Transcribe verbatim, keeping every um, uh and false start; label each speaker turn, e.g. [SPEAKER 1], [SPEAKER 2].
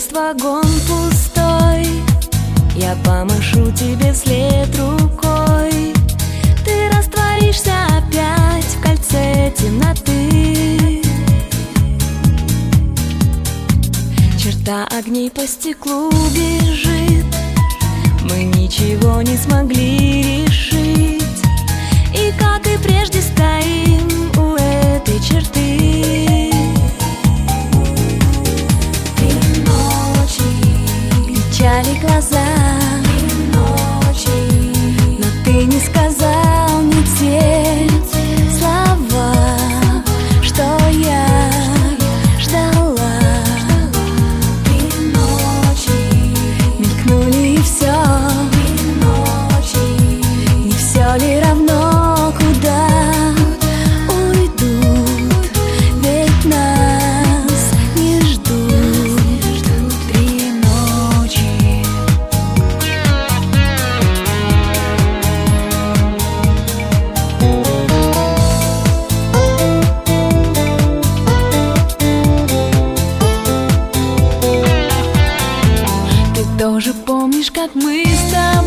[SPEAKER 1] Есть вагон пустой, я помашу тебе вслед рукой. Ты растворишься опять в кольце темноты. Черта огней по стеклу бежит, мы ничего не смогли решить. И как и прежде стоим у этой черты. Кричали глаза ночи, но ты не сказал мне те слова, что я ждала. Три ночи мелькнули и все, три ночи. Не все ли равно, куда уйдут, ведь нас не ждут. Три ночи. Ты тоже помнишь, как мы с тобой